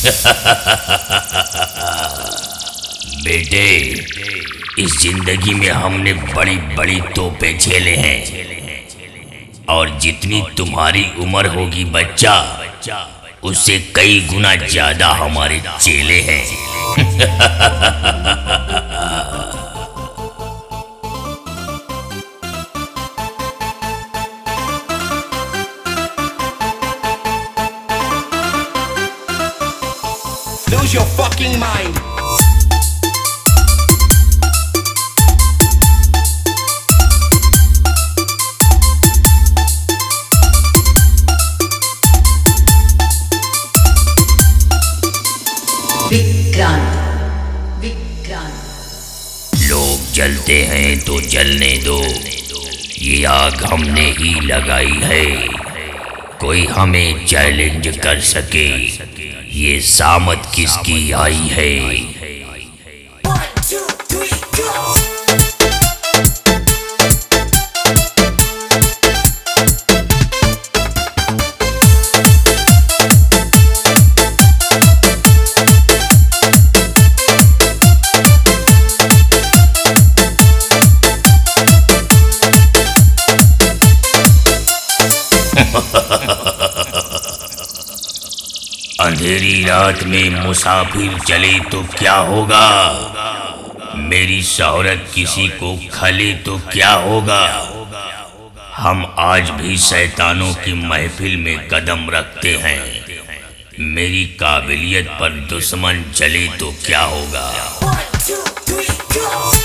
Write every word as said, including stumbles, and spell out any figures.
बेटे, इस जिंदगी में हमने बड़ी बड़ी तोपें झेले हैं, और जितनी तुम्हारी उम्र होगी बच्चा, उससे कई गुना ज्यादा हमारे चेले हैं। Lose your fucking mind. Vikrant Vikrant लोग जलते हैं तो जलने दो, ये आग हमने ही लगाई है। कोई हमें चैलेंज कर सके, ये सामत किसकी आई है। अंधेरी रात में मुसाफिर चले तो क्या होगा, मेरी शोहरत किसी को खले तो क्या होगा। हम आज भी शैतानों की महफिल में कदम रखते हैं, मेरी काबिलियत पर दुश्मन चले तो क्या होगा।